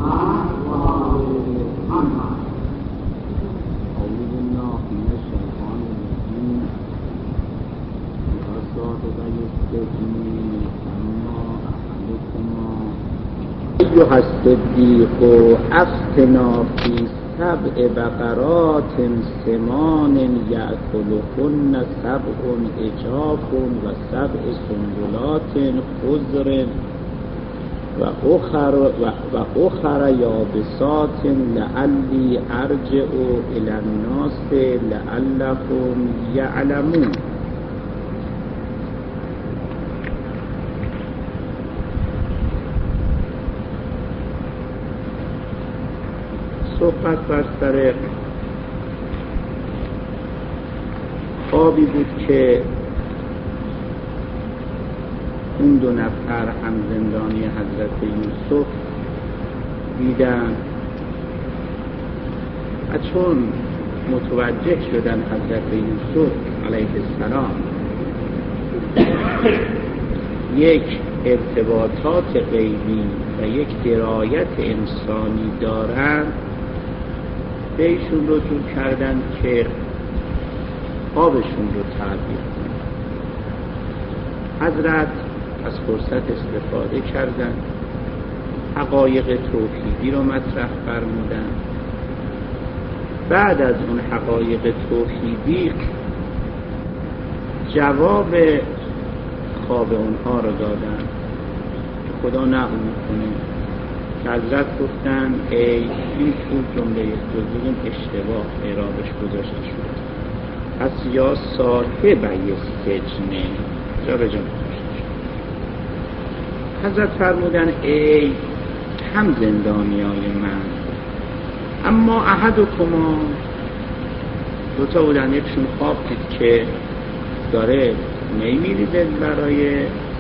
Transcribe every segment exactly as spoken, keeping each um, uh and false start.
ایها الصدیق افتنا فی سبع بقرات سمان یأکلهن سبع عجاف و سبع سنبلات خضر و اخر و اخر یابسات لعلی ارجع الی الناس لعلهم یعلمون. صحبت بر سر خوابی بود که اون دو نفر هم زندانی حضرت یوسف دیدن و چون متوجه شدن حضرت یوسف علیه السلام یک ارتباطات غیبی و یک درایت انسانی دارند، به ایشون رجوع کردن که خوابشون رو تعبیر کنن. حضرت از فرصت استفاده کردن، حقایق توحیدی رو مطرح فرمودن. بعد از اون حقایق توحیدی جواب خواب اونها رو دادن که خدا نقل میکنه که حضرت گفتن ای این تو جمله جزئیون اشتباه اعرابش گذاشته شد، پس یا صاحب یه سجنه جا به جا گذاشته شد. حضرت فرمودن ای هم زندانیای من، اما احدکما، دوتا بودن، یکشون خواب دید که داره میمیریده برای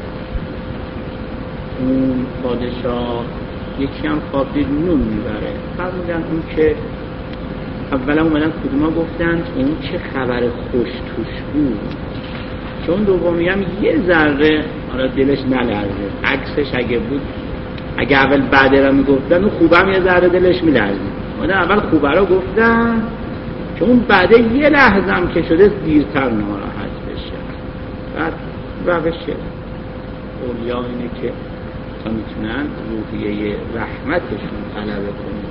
اون پادشاه، یکی هم خواب دید نون میبره. فرمودن اون که اولا اومدن کدوما گفتن اون که خبر خوش توش بود، چون دومی هم یه ذره آره دلش نلرزه، عکسش اگه بود، اگه اول بعده را میگفتن اون خوبه هم یه ذره دلش میلرزه. اومدن اول خوبه را گفتن که اون بعده یه لحظه هم که شده دیرتر ناراحت بشه. بعد روش اولیا اینه که تا میتونن روحیه رحمتشون طلب کنن.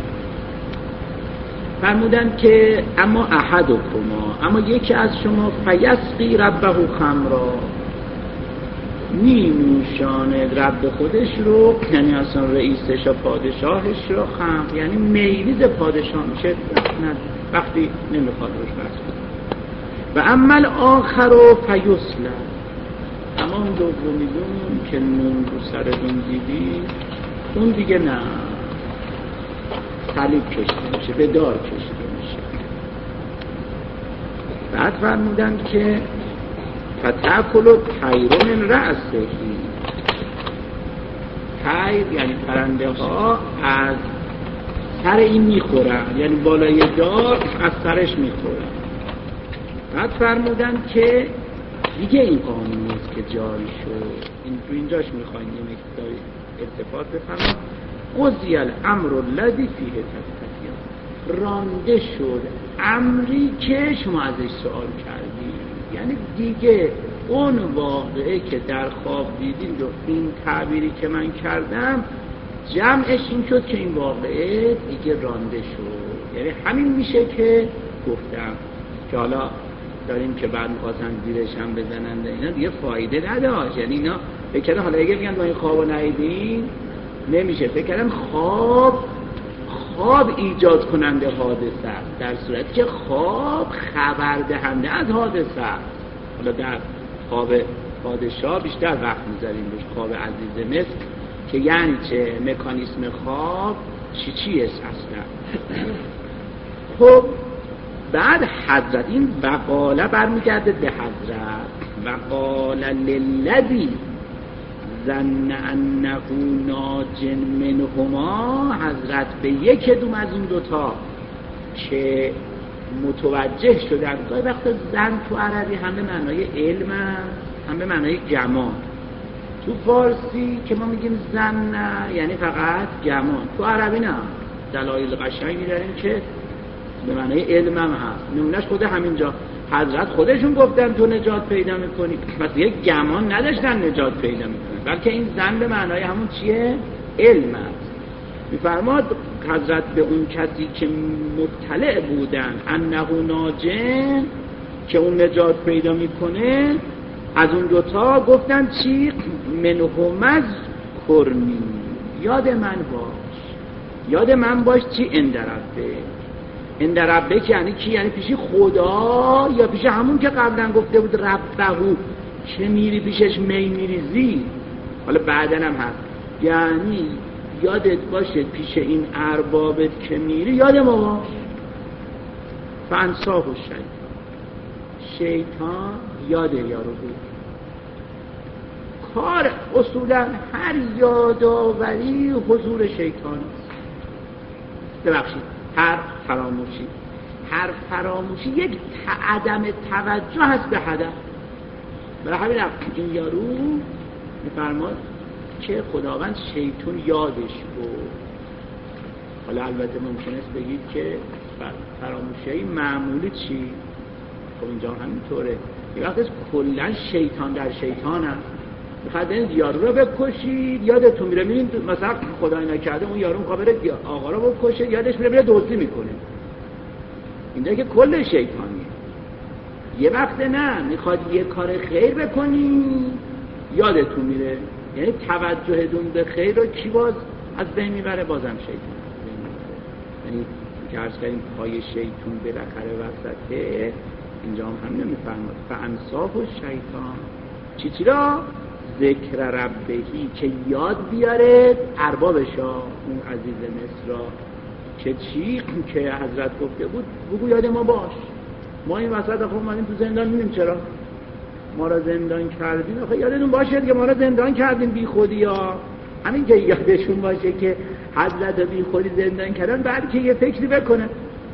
فرمودن که اما احدکما، اما یکی از شما فیسقی ربه خمرا، نینوشاند رب خودش رو، یعنی اصلا رئیسش و پادشاهش رو خمر، یعنی میریز پادشاه میشه وقتی نمیخواد روش بس کنه. و عمل آخر رو فیسلم، اما اون دومیدون که نون رو سرتون دیدی اون دیگه نه، صلیب کشته میشه، به دار کشته میشه. بعد فرمودن که فتأکل الطیر من رأسه، طیر یعنی پرنده ها از سر این میخورن، یعنی بالای دار از سرش میخورن. بعد فرمودن که دیگه این قانون نیست که جاری شد، این تو اینجاش میخواین یه مقداری ارتباط بفهمید. قضی الامر الذی فیه تستفیضون، رانده شد امری که شما ازش سوال کردید، یعنی دیگه اون واقعه که در خواب دیدید و این تعبیری که من کردم جمعش این شد که این واقعه دیگه رانده شد. یعنی همین میشه که گفتم که حالا داریم که بعد میخواستن زیرش هم بزنن، اینا دیگه فایده نداشت. یعنی اینا فکر کردن حالا اگه میگن ما این خواب رو ندیدیم نمیشه، فکر کردن خواب خواب ایجاد کننده حادثه است، در صورتی که خواب خبر دهنده از حادثه است. حالا در خواب پادشاه بیشتر وقت میذاریم روش، خواب عزیز مصر که یعنی چه، مکانیسم خواب چی چی است اصلا. خب بعد حضرت این وقاله برمیگرده به حضرت، وقال للذی ظن انه ناج منهما، حضرت به یک دوم از این دوتا که متوجه شدن. گاهی وقت زن تو عربی هم به معنای علم هم به معنای جمال، تو فارسی که ما میگیم زن یعنی فقط گمان، تو عربی نه. دلایل قشنگی داریم که به معنای علم هم هست. نمونهش خود همینجا حضرت خودشون گفتن تو نجات پیدا میکنی، پس یک گمان نداشتن نجات پیدا میکنن، بلکه این زن به معنای همون چیه؟ علم است. میفرماد حضرت به اون کسی که مطلع بودن انه ناجن، که اون نجات پیدا میکنه، از اون دوتا گفتن چی؟ منهمز کرنی، یاد من باش. یاد من باش چی؟ اندربه. اندربه که یعنی کی؟ یعنی پیش خدا یا پیش همون که قبلا گفته بود ربهو که میری پیشش می میریزی؟ حالا بعدن هم هست. یعنی یادت باشه پیش این اربابت که میری یاد ما باش. فانساه و شیطان، شیطان یاد یارو بود. کار اصولا هر یادآوری حضور شیطان است. ببخشید هر فراموشی، هر فراموشی یک عدم توجه هست به هدف. برای همین این یارو میفرماد که خداوند شیطان یادش بود. حالا البته ممکن است بگید که فراموشی معمولی چی؟ خب اینجا همینطوره. یه وقت از کلن شیطان در شیطان هست. میخواد این یارو رو بکشید، یادتون میره میرین مثلا خدای نکرده اون یارو میخواد بره آقا رو بکشه، یادش میره میره دزدی میکنه. اینجا که کل شیطانیه. یه وقت نه میخواد یه کار خیر بکنی یادتون میره، یعنی توجهتون به خیر رو کی باز از بین میبره؟ بازم شیطان. یعنی که عرض کردیم پای شیطان بالاخره وسطه. اینجا هم هم نمیفرماد فانساه و شیطان چی چی را؟ ذکر ربهی، که یاد بیاره اربابشا، اون عزیز مصر را. که چی؟ که حضرت گفته بود بگو یاد ما باش. ما این وسط خب اومدیم تو زندان، میدیم چرا ما را زندان کردیم. آخه یادتون باشه که ما را زندان کردیم بی خودی ها. همین که یادشون باشه که حضرت بی خودی زندان کردن، بعد که یه فکری بکنه.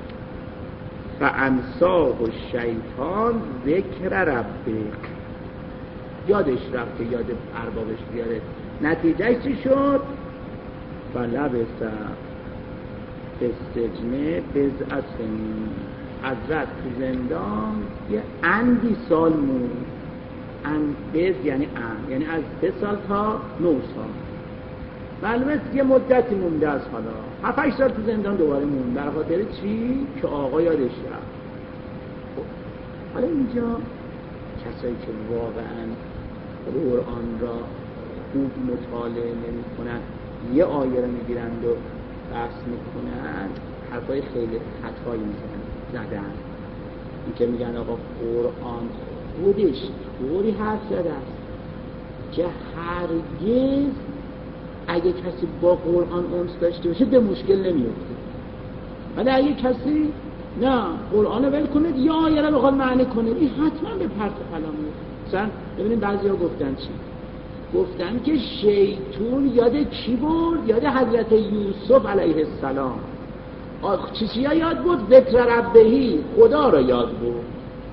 فانساه و شیطان ذکر ربه، یادش رفت که یاد اربابش بیاره. نتیجه چی شد؟ فلبث فی السجن بضع سنین، حضرت تو زندان یه اندی سال موند. اند بز یعنی اند، یعنی از سه سال تا نه سال. معلومه یه مدتی مونده از حالا هفت هشت سال تو زندان دوباره موند. در خاطر چی؟ که آقا یادش رفت. خب حالا اینجا کسایی که واقعا قرآن را خوب مطالعه نمی کنن، یه آیه رو میگیرند و بحث میکنن، حرفای خیلی خطایی میزنن زدن. این که میگن آقا قرآن خودش طوری حرف زده است که هرگز اگه کسی با قرآن انس داشته باشه به مشکل نمیفته. ولی اگه کسی نه قرآن رو ول کنه یا آیه رو بخواد معنی کنه، این حتما به پرت و پلا میفته. مثلا ببینید بعضی ها گفتن چی؟ گفتن که شیطان یاد کی بود؟ یاد حضرت یوسف علیه السلام. چی چی یاد بود؟ ذکر ربهی، خدا را یاد بود.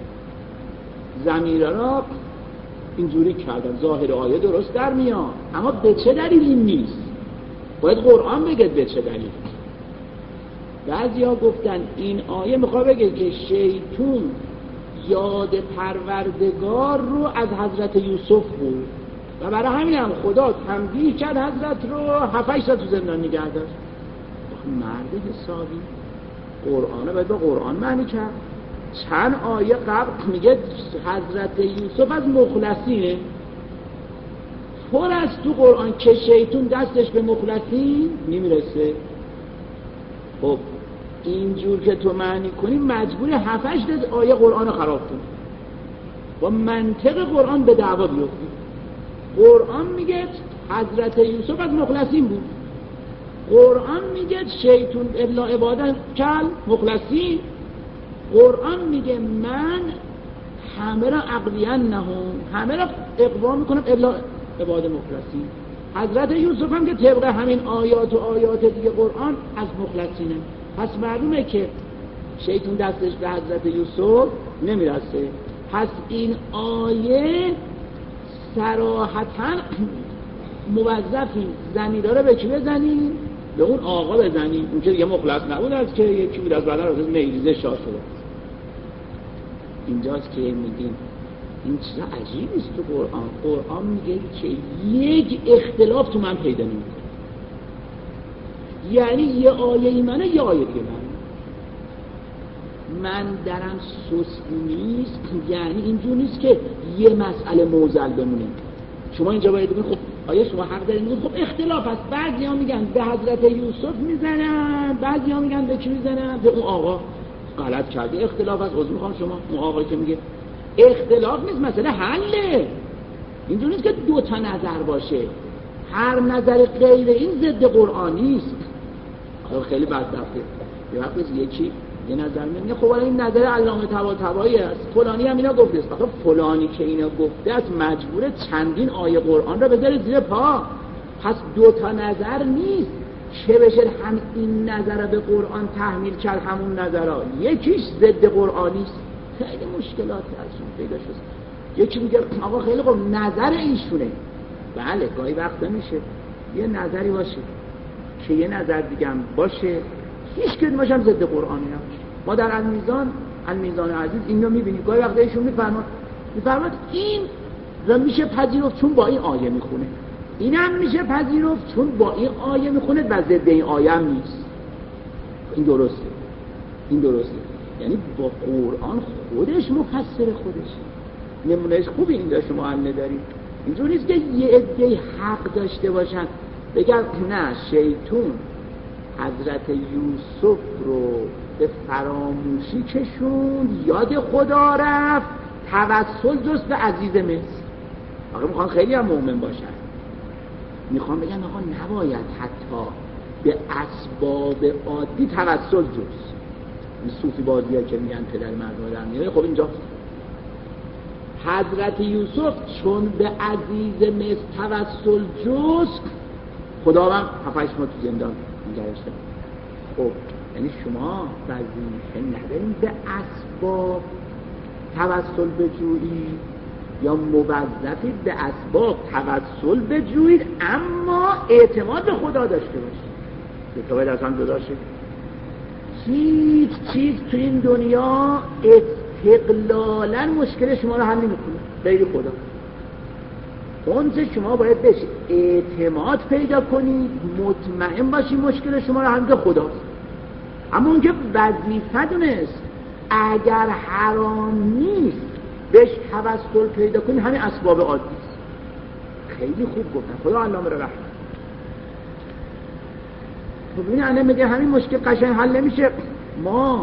ضمیر را اینجوری کردن، ظاهر آیه درست در میاد، اما به چه دلیلی نیست؟ باید قرآن بگه به چه دلیلی. بعضی ها گفتن این آیه میخواد بگه که شیطان یاد پروردگار رو از حضرت یوسف بود و برای همین هم خدا تنبیه کرد حضرت رو هفت هشت سال تو زندان نگه داشت. مرد حسابی قرآن رو باید با قرآن معنی کرد. چند آیه قبل میگه حضرت یوسف از مخلصینه. پر از تو قرآن که شیطان دستش به مخلصین نمیرسه. خب اینجور که تو معنی کنی مجبوری هفت هشت آیه قرآن رو خراب کنی، با منطق قرآن به دعوا بیفتی. قرآن میگه حضرت یوسف از مخلصین بود، قرآن میگه شیطان ابلا عبادت کل مخلصین، قرآن میگه من همه را عقلیان نهم، همه را اقوا میکنم ابلا عباد مخلصین. حضرت یوسف هم که طبق همین آیات و آیات دیگه قرآن از مخلصینه. پس معلومه که شیطان دستش به حضرت یوسف نمیرسه. پس این آیه صراحتاً موظفی زمیرا رو به چی بزنیم؟ به اون آقا بزنیم. اون که دیگه مخلص نبود از که یکی بود از بدن رو نیریزه شاه شده. اینجاست که میگیم این چیزا عجیب است تو قرآن. قرآن میگه که یک اختلاف تو من پیدا نمیکنه. یعنی یه آیه منه یه آیه دیگه من من درم سست نیست، یعنی اینجور نیست که یه مسئله موزل بمونه. شما اینجا باید بگید خب آیا شما حق دارید؟ میگید خب اختلاف هست. بعضی ها میگن به حضرت یوسف میزنن، بعضی ها میگن به چی میزنن؟ به اون آقا. غلط کرده، اختلاف هست. عذر میخوام شما اون آقایی که میگه اختلاف نیست، مسئله حله. اینجور نیست که دو تا نظر باشه، هر نظر غیر این ضد قرآنی است. خیلی بدبخته یه وقت یکی یه نظر میگه خب الان این نظر علامه طباطبایی است، فلانی هم اینا گفته است. آخه فلانی که اینا گفته است مجبوره چندین آیه قرآن را بذاره زیر پا. پس دو تا نظر نیست، چه بشه هم این نظر به قرآن تحمیل کرد همون نظرها. یکیش ضد قرآنی است، خیلی مشکلات ازشون پیدا شد. یکی میگه آقا خیلی خوب نظر ایشونه، بله گاهی وقت میشه یه نظری باشه که یه نظر دیگه هم باشه، هیچ که باشم ضد قرآنی نباشه. ما در المیزان المیزان عزیز این رو میبینیم، گاهی وقتا ایشون میفرماد میفرماد این رو میشه پذیرفت چون با این آیه میخونه، این هم میشه پذیرفت چون با این آیه میخونه و ضد این آیه هم نیست. این درسته، این درسته. یعنی با قرآن خودش مفسر خودش. نمونهش خوبی این داشت شما هم ندارید. اینجور نیست که یه عده حق داشته باشن بگن نه شیطون حضرت یوسف رو به فراموشی کشوند، یاد خدا رفت، توسل جست به عزیز مصر. آقا میخوان خیلی هم مؤمن باشن، میخوان بگن آقا نباید حتی به اسباب عادی توسل جست. این صوفی بازی ها که میگن پدر مردم در میاره. خب اینجا حضرت یوسف چون به عزیز مصر توسل جست، خدا هم هفتش ما تو زندان نگرشته. خب یعنی شما وظیفه نداریم به اسباب توسل بجویید یا موظفید به اسباب توسل بجویید، اما اعتماد به خدا داشته باشید. دو تا باید از هم جدا شد. هیچ چیز تو این دنیا استقلالا مشکل شما رو حل نمی‌کنه غیر خدا. اون چه شما باید بهش اعتماد پیدا کنید، مطمئن باشید مشکل شما رو حل کنه خداست. اما اون که وظیفه دونست اگر حرام نیست بهش توسل پیدا کنید، همین اسباب عادی است. خیلی خوب گفتن، خدا علامه رو رحمت. خب این الان میگه همین مشکل قشنگ حل نمیشه. ما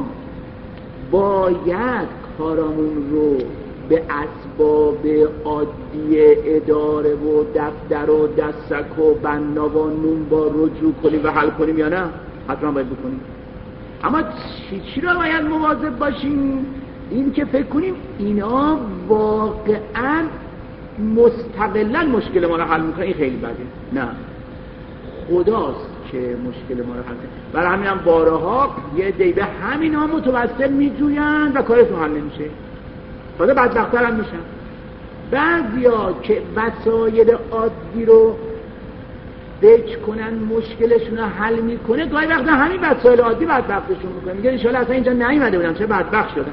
باید کارمون رو به اسباب عادی اداره و دفتر و دستک و بنا و نون با رجوع کنیم و حل کنیم یا نه؟ حتما باید بکنیم. اما چی چی رو باید مواظب باشیم؟ این که فکر کنیم اینا واقعا مستقلا مشکل ما رو حل میکنه، این خیلی بده. نه، خداست که مشکل ما رو حل کنه. برای همین هم بارها یه دی به همین ها متوسل میجوین و کارشون حل نمیشه، خدا بدبختر هم میشن. بعضی ها که وسایل عادی رو فکر کنن مشکلشون رو حل میکنه، گاهی وقتا همین وسایل عادی بدبختشون میکنه. میگه انشاءالله اصلا اینجا نیومده بودم چه بدبخت شدم.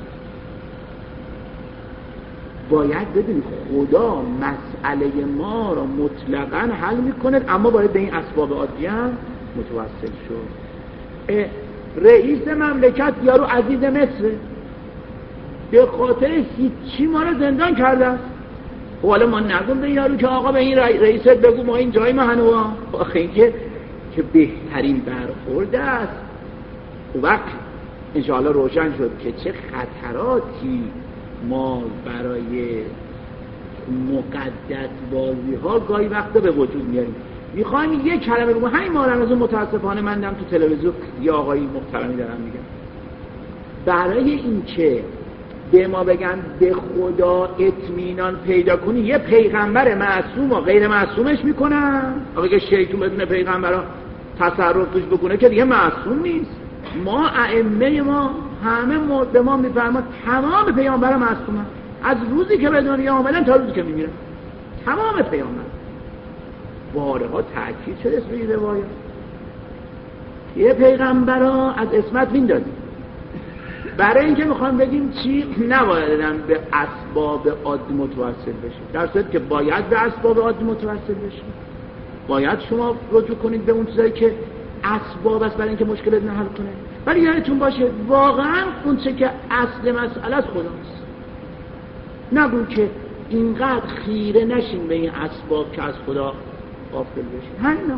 باید بدونی خدا مسئله ما رو مطلقاً حل میکنه، اما باید به این اسباب عادی هم متوسل شد. رئیس مملکت یارو عزیز مصر به خاطر هیچی ما رو زندان کرده است. خب حالا ما نگم به یارو که آقا به این رئیست بگو ما این جای ما هنوها. آخه این که که بهترین برخورد است. و وقت انشاءالله روشن شد که چه خطراتی ما برای مقدس بازی ها گاهی وقتا به وجود میاریم. میخوایم یک کلمه بگم، همین مارمزون متاسفانه من دم تو تلویزیون یه آقایی محترمی دارم میگم، برای این که به ما بگن به خدا اطمینان پیدا کنی یه پیغمبر معصوم و غیر معصومش میکنن. آقا که شیطون بدون پیغمبر تصرف توش بکنه که دیگه معصوم نیست. ما ائمه ما همه به ما میفرماد تمام پیامبر معصومن، از روزی که به دنیا آمدن تا روزی که میمیرن تمام پیامبر. بارها تأکید شده روی روایات. یه پیغمبرها از عصمت میندازیم برای اینکه میخوام بگیم چی نباید به اسباب عادی متوسل بشیم، در صورتی که باید به اسباب عادی متوسل بشیم. باید شما رجوع کنید به اون چیزایی که اسباب است برای اینکه مشکلات رو حل کنه. ولی یادتون باشه واقعا اون چه که اصل مسئله از خداست. نگو که اینقدر خیره نشین به این اسباب که از خدا غافل بشین. همین نه.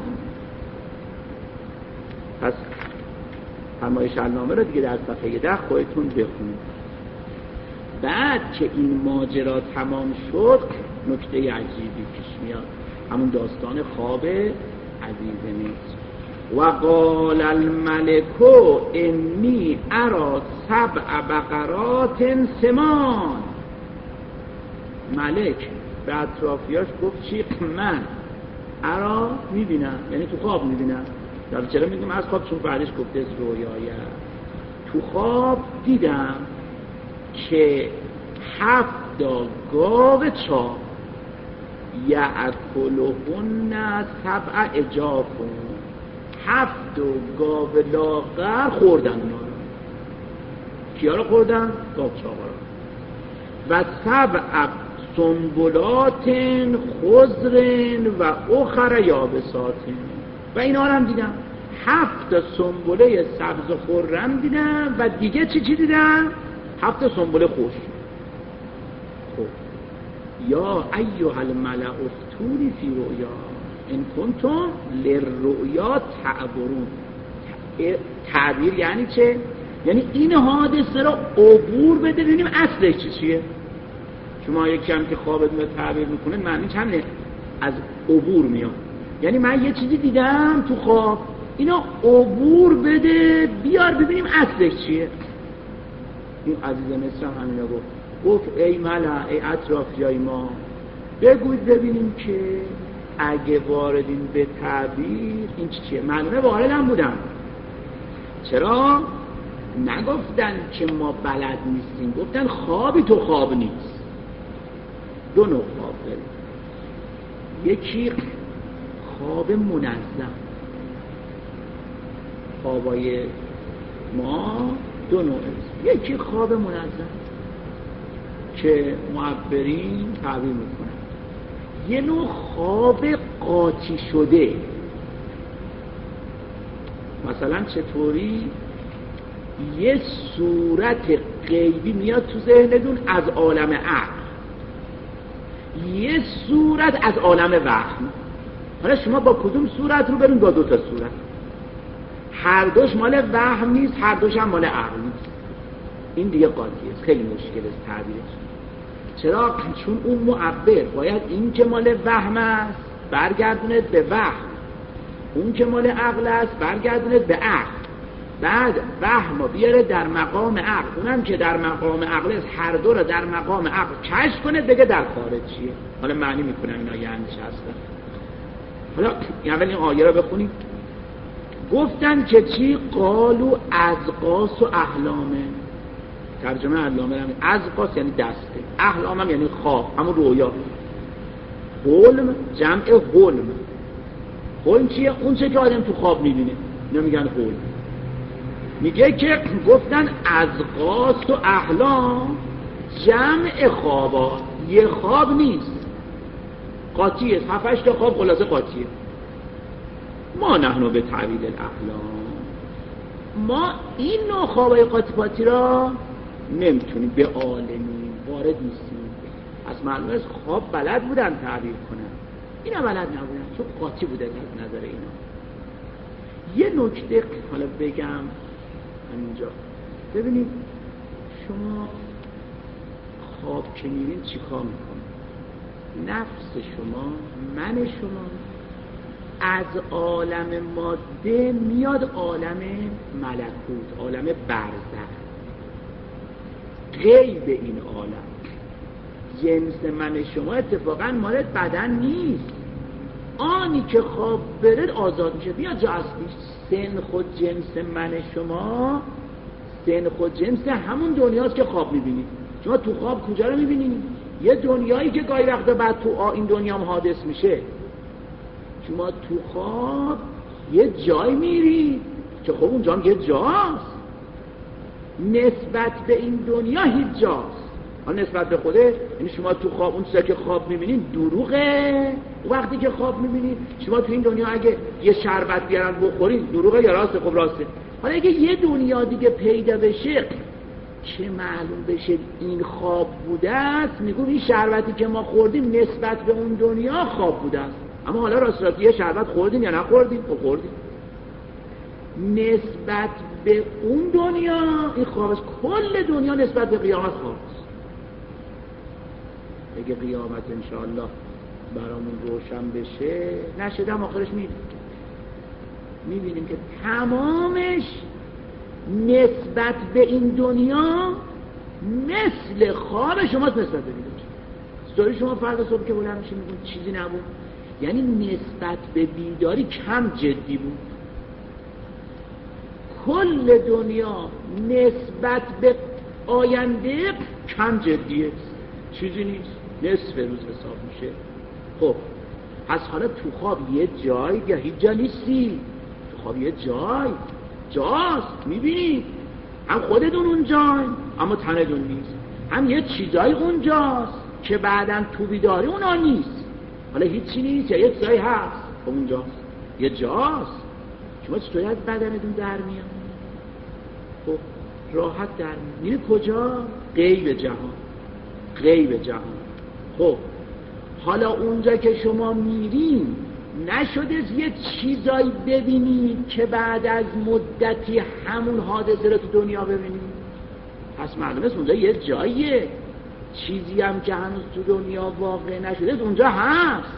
پس فرمایش علامه رو دیگه در صفحه ده خودتون بخونید. بعد که این ماجرا تمام شد نکته عجیبی پیش میاد، همون داستان خواب عزیز مصر. و قال الملک انی ارا سبع بقرات سمان. ملک به اطرافیاش گفت چی؟ من ارا میبینم، یعنی تو خواب میبینم. در چرا میگم از خواب؟ چون بعدش گفته از رویایه. تو خواب دیدم که هفت گاو چاق یأکلهن سبع اجافون، هفت گاو لاغر خوردن اونا رو. کیا رو خوردن؟ گاو چاقا رو. و سبع سنبلات خضر و اخر یابسات، و اینا رو هم دیدم. هفت سنبله سبز خرم دیدم و دیگه چی چی دیدم؟ هفت سنبله خوش. خب یا ایها الملأ افتونی فی رؤیا ان کنتم للرؤیا تعبرون. تعبیر یعنی چه؟ یعنی این حادثه رو عبور بده ببینیم اصلش چی چیه. شما یکی هم که خوابتون رو تعبیر میکنه معنی چنده؟ از عبور میاد. یعنی من یه چیزی دیدم تو خواب، اینا عبور بده بیار ببینیم اصلش چیه. این عزیز مصر هم همین رو گفت. گفت ای ملأ، ای اطرافیای ما، بگوید ببینیم که اگه واردین به تعبیر این چیه. معلومه وارد هم بودم. چرا؟ نگفتن که ما بلد نیستیم، گفتن خوابی تو خواب نیست. دو نوع خواب داریم. یکی خواب منظم. خوابای ما دو نوعه. یکی خواب منظم که معبرین تعبیر میکنن. یه نوع خواب قاطی شده. مثلا چطوری؟ یه صورت غیبی میاد تو ذهنتون از عالم عقل، یه صورت از عالم وهم. حالا شما با کدوم صورت رو برین؟ با دو تا صورت. هر دوش مال وهم نیست، هر دوش هم مال عقل نیست. این دیگه قاطیه، خیلی مشکل است تعبیرش. چرا؟ چون اون معبر باید این که مال وهم است برگردونه به وهم، اون که مال عقل است برگردونه به عقل. بعد وهم رو بیاره در مقام عقل، اونم که در مقام عقل است هر دو رو در مقام عقل کشف کنه بگه در خارج چیه. حالا معنی میکنم اینا یعنی چه هستن. حالا اول این آیه رو بخونید. گفتن که چی؟ قالو ازقاس و احلامه. ترجمه علامه هم ازقاس یعنی دسته، احلام هم یعنی خواب، همون رویا. حلم جمع حلم. حلم چیه؟ اون چه که آدم تو خواب میبینه اینا میگن حلم. میگه که گفتن ازقاس و احلام جمع خوابات، یه خواب نیست، قاطیه. هفتش تا خواب خلاصه قاطیه. ما نحنو به تعبیر الاحلام، ما این نوع خوابای قاطی را نمیتونیم به عالمی وارد نیستیم. از معلومه از خواب بلد بودن تعبیر کنن، اینا بلد نبودن چون قاطی بوده از نظر اینا. یه نکته حالا بگم همینجا. ببینید شما خواب که میرین چی کار میکنه؟ نفس شما، من شما از عالم ماده میاد عالم ملکوت، عالم برزخ، غیب این عالم. جنس من شما اتفاقا مال بدن نیست. آنی که خواب برد آزاد میشه بیا جا اصلیش. سن خود جنس من شما، سن خود جنس همون دنیاست که خواب میبینید. شما تو خواب کجا رو میبینید؟ یه دنیایی که گاهی وقتا بعد تو این دنیا هم حادث میشه. شما تو خواب یه جای میری که خب اونجا هم یه جاست، نسبت به این دنیا هیچ جاست. حالا نسبت به خوده، یعنی شما تو خواب اون چیزی که خواب میبینین دروغه. وقتی که خواب میبینید شما تو این دنیا اگه یه شربت بیارن بخورین دروغه یا راسته؟ خب راسته. حالا اگه یه دنیا دیگه پیدا بشه که معلوم بشه این خواب بوده است، میگم این شربتی که ما خوردیم نسبت به اون دنیا خواب بوده است. اما حالا راست راستی یه شربت خوردیم یا نخوردیم؟ خب خوردیم. نسبت به اون دنیا این خواب است. کل دنیا نسبت به قیامت خواب است. اگه قیامت انشاءالله برامون روشن بشه نشدم آخرش میبینیم میبینیم که تمامش نسبت به این دنیا مثل خواب شماست. نسبت به بیداری ستوری شما فردا صبح که بلند میشین میگون چیزی نبود، یعنی نسبت به بیداری کم جدی بود. کل دنیا نسبت به آینده کم جدیه، چیزی نیست، نصف روز حساب میشه. خب پس حالا تو خواب یه جای یا هیچ جا نیستی، تو خواب یه جای جاست، میبینید هم خودتون اونجاین اما تنتون نیست، هم یه چیزای اونجاست که بعداً تو بیداری اونا نیست. حالا هیچی نیست یا یه چیزایی هست، خب اونجاست، یه جاست. شما چطوری از بدنتون در میاد؟ خب راحت در میاد. میره کجا؟ غیب جهان. غیب جهان. خب حالا اونجا که شما میرین نشده یه چیزایی ببینید که بعد از مدتی همون حادثه رو تو دنیا ببینید؟ پس معلومه اونجا یه جاییه، چیزی هم که هنوز تو دنیا واقع نشده اونجا هست.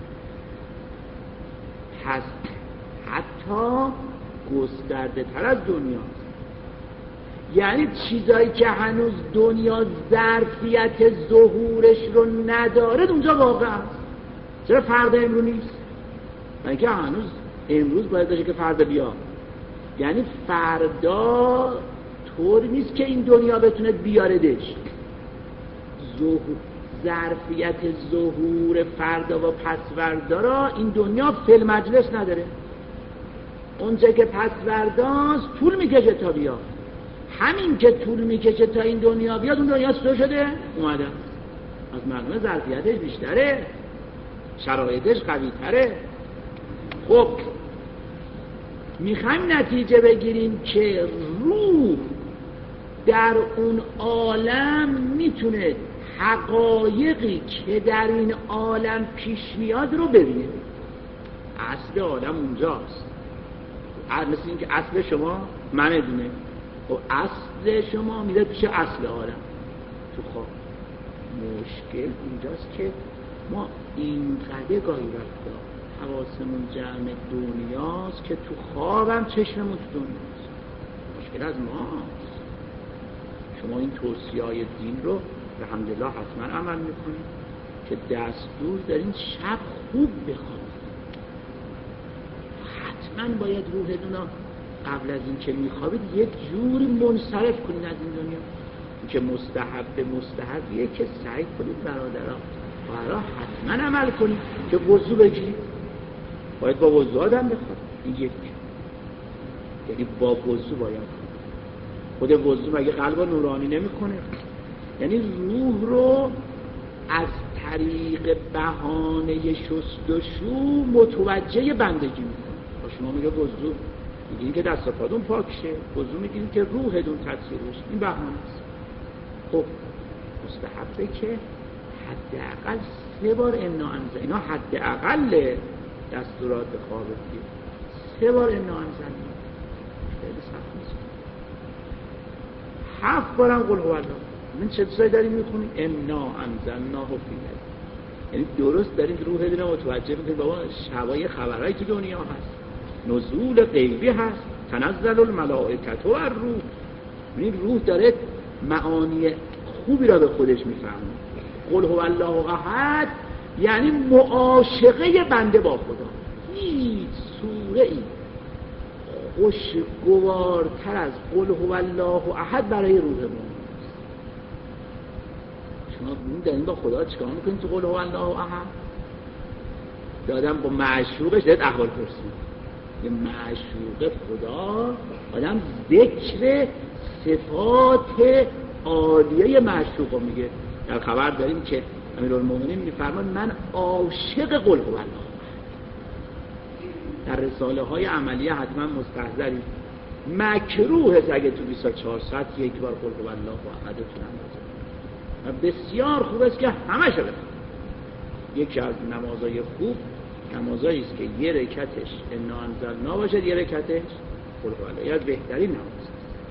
پس حتی گسترده تر از دنیاست، یعنی چیزایی که هنوز دنیا ظرفیت ظهورش رو نداره اونجا واقع است. چرا فردا امروز نیست؟ من که هنوز امروز باید باشه که فردا بیاد، یعنی فردا طور نیست که این دنیا بتونه بیاردش. ظهور ظرفیت ظهور فردا و پسوردا را این دنیا فی مجلس نداره. اونجا که پسورداست طول میکشه تا بیاد، همین که طول میکشه تا این دنیا بیاد اون دنیا چطور شده؟ اومده. از معلومه ظرفیتش بیشتره، شرایطش قوی تره. خب میخوایم نتیجه بگیریم که روح در اون عالم میتونه حقایقی که در این عالم پیش میاد رو ببینه. اصل عالم اونجاست، مثل این که اصل شما منه دونه و اصل شما میره پیش اصل عالم تو خواب. مشکل اونجاست که ما اینقدر گاهی وقتا حواسمون جمع دنیاست که تو خوابم چشممون تو دنیاست. مشکل از ماست. شما این توصیه‌های دین رو الحمدلله حتما عمل میکنید که دستور دارین شب خوب بخوابید. حتما باید روحتون رو قبل از این که میخوابید یک جوری منصرف کنید از این دنیا. این که مستحب به مستحبیه که سعی کنید برادران برای حتما عمل کنید که وضو بگیرید. باید با وضو آدم بخواد. این یک یعنی با وضو باید خود وضو مگه قلب نورانی نمیکنه؟ یعنی روح رو از طریق بهانه شست و شو متوجه بندگی میکنه. با شما میگه وضو، میگین که دست و پاتون پاک شه، وضو میگین که روحتون تطهیر بشه. این بهانه است. خب مستحبه که حداقل سه بار انا انزل، اینا حداقل دستورات خواب دید، سه بار انا انزل، خیلی سخت نیست. هفت بارم قل هو الله. من چه چیزایی داریم میخونیم؟ انا انزلناه فی لیلة. یعنی درست داریم روح رو متوجه میکنیم بابا شبای خبرایی تو دنیا هست، نزول غیبی هست، تنزل الملائکه و الروح. این روح داره معانی خوبی را به خودش میفهمه. قل هو الله احد یعنی معاشقه بنده با خدا. هیچ سوره ای خوشگوارتر از قل هو الله احد برای روح ما. شما دارین با خدا چیکار میکنید تو قل هو الله احد؟ دادم با معشوقش داد احوال پرسید. یه معشوق خدا آدم ذکر صفات عالیه معشوق رو میگه. در خبر داریم که امیرالمومنین میفرمان من عاشق قل هو الله. در رساله های عملیه حتما مستحضری مکروه است اگه تو بیست و چهار ساعت یک بار قل هو الله احدتون هم بزنید. بسیار خوب است که همه شو بخونید. یکی از نمازهای خوب نمازایی است که یه رکعتش انا انزلنا باشد، یه رکعتش قل هو الله. یه از بهترین نماز است.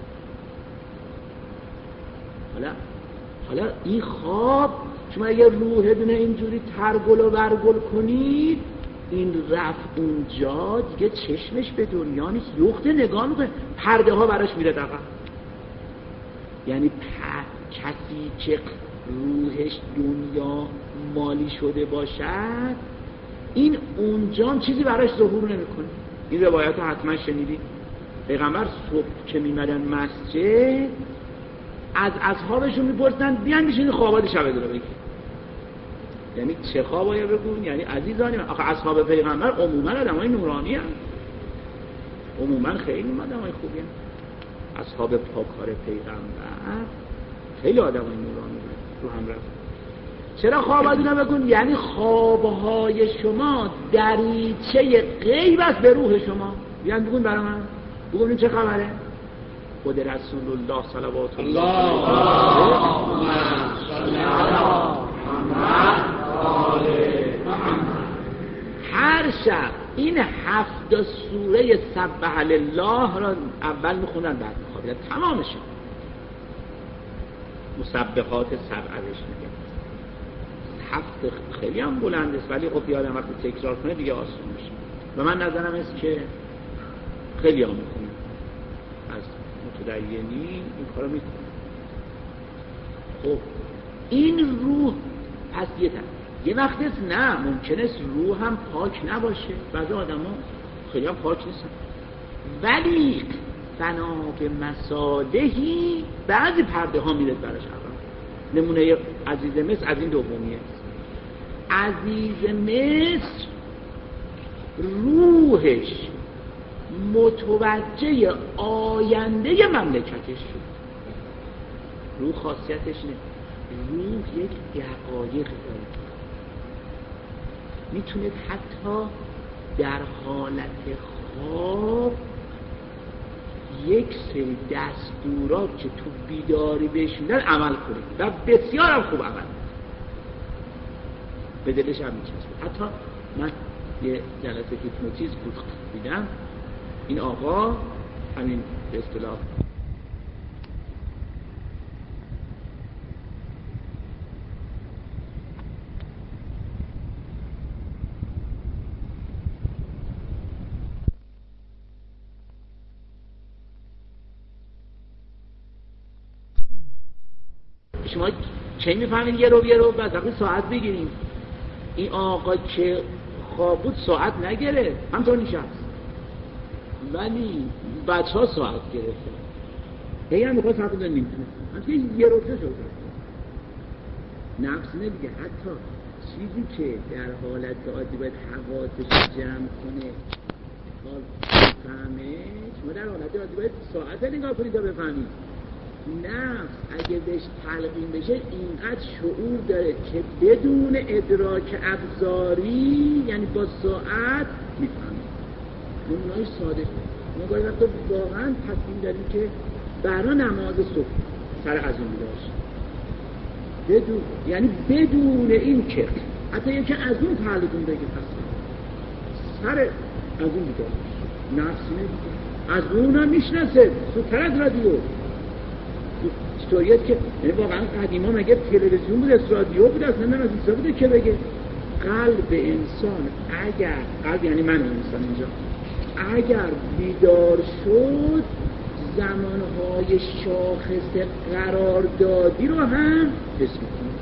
حالا حالا این خواب شما اگر روح دونه اینجوری ترگل و برگل کنید، این رفت اونجا دیگه چشمش به دنیا نیست، یخته نگاه میکنه، پرده ها براش میره دقیقا. یعنی پ... کسی که روحش دنیا مالی شده باشد، این اونجا چیزی براش ظهور نمیکنه. این روایت ها حتما شنیدید. پیغمبر صبح که میمدن مسجد از اصحابشون میپرسن بیان بشین خوابات شب رو بگید. یعنی چه خوابایی بگون؟ یعنی عزیزانی من آخه اصحاب پیغمبر عموما آدمای نورانی هستند، عموما خیلی آدمای خوبی هستند. اصحاب پاکار پیغمبر خیلی آدمای نورانی هستند. رو هم رفت. چرا خوابات رو بگون؟ یعنی خوابهای شما دریچه غیب است به روح شما. بیان بگون برای من، بگون چه خبره؟ خود رسول الله صلوات الله علیه صلی علی محمد هر شب این هفت سوره سبح لله را اول میخونن بعد میخوابیدن تمامش. مسبحات سبعه بهش میگن. هفت خیلی هم بلند است ولی خب یادم وقتی تکرار کنه دیگه آسون میشه. و من نظرم است که خیلی هم میخونن از متدینی این کارو میکنن. خب این روح پس یه طرف یه وقت است نه ممکن است روح هم پاک نباشه، بعضی آدم ها خیلی هم پاک نیستن ولی فنا به مصالحی بعضی پرده ها میرد براش اول. نمونه عزیز مصر از این دومیه است. عزیز مصر روحش متوجه آینده مملکتش شد. روح خاصیتش نه، روح یک دقایق داره، میتونه حتی در حالت خواب یک سری دستورات که تو بیداری بهش میدن عمل کنه و بسیار هم خوب عمل به دلش هم میچسبه. حتی من یه جلسه هیپنوتیزم بود دیدم، این آقا همین به اصطلاح شما چه میفهمید یه رو یه رو بعد وقتی ساعت بگیریم. این آقا که خواب بود ساعت نگرفت، همطور نشست ولی بچه ها ساعت گرفتن. هی هم میخواد ساعت رو نمیتونه همطور یه رو چه شد نفس نمیگه. حتی چیزی که در حالت عادی باید حواسش جمع کنه حال بفهمه، شما در حالت عادی باید ساعت نگاه کنید تا بفهمید. نفس اگه بهش تلقین بشه اینقدر شعور داره که بدون ادراک ابزاری یعنی با ساعت میفهمه. نمونه‌های ساده ما گاهی وقتا واقعا تصمیم داریم که برای نماز صبح سر از اون داشت بدون یعنی بدون این که حتی یکی از اون تعلیقون بگه پس سر از اون بیدار نفس نمیده، از اون هم میشنسه سوتر از رادیو استوریت که یعنی واقعا قدیما مگه تلویزیون بود از رادیو بود اصلا من از اینجا بوده که بگه قلب انسان اگر قلب یعنی من انسان اینجا اگر بیدار شد زمانهای شاخص قراردادی رو هم حس میکنه.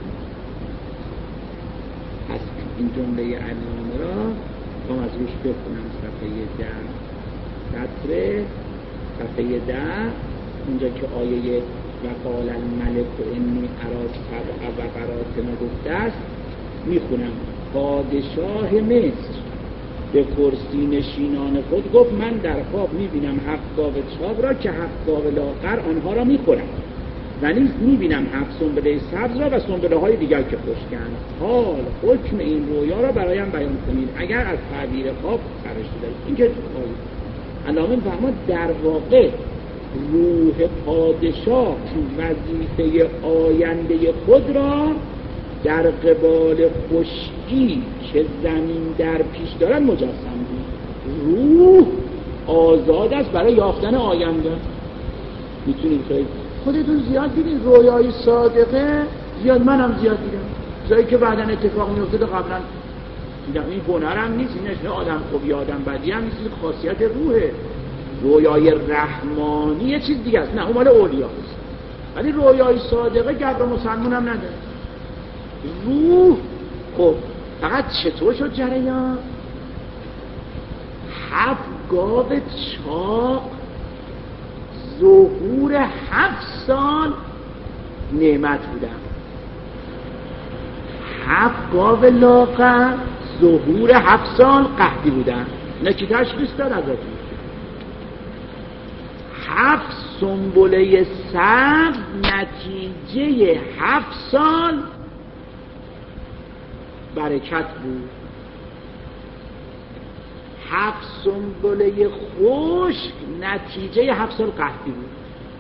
پس این جمله علامه را هم از روش بخونم. صفحه ده سطر صفحه ده اونجا که آیه وقال الملك انی اری سبع بقرات نگفته است میخونم. پادشاه مصر به کرسی نشینان خود گفت من در خواب میبینم هفت گاو چاق را که هفت گاو لاغر آنها را میخورند و نیز میبینم هفت سنبله سبز را و سنبله های دیگر که خشکند. حال حکم این رویا را برایم بیان کنید اگر از تعبیر خواب سرش دارید. این که علامه فرمود در واقع روح پادشاه وظیفه آینده خود را در قبال خشکی که زمین در پیش دارد مجسم بود. روح آزاد است برای یافتن آینده. میتونید خیلی خودتون زیاد دیدید رویای صادقه، زیاد منم زیاد دیدم جایی که بعداً اتفاق میفته قبلا دیدم. این هنرم نیست، این نشونه آدم خوبی آدم بدی هم نیست، خاصیت روحه. رویای رحمانی یه چیز دیگه است، نه اون مال اولیاست، ولی رویای صادقه گبر مسلمان هم نداره. روح خب فقط چطور شد جریان؟ هفت گاو چاق ظهور هفت سال نعمت بودن، هفت گاو لاغر ظهور هفت سال قحطی بودن. اینا کی تشخیص داد ازتون؟ هفت سنبله سبز نتیجه هفت سال برکت بود، هفت سنبله خشک نتیجه هفت سال قحطی بود.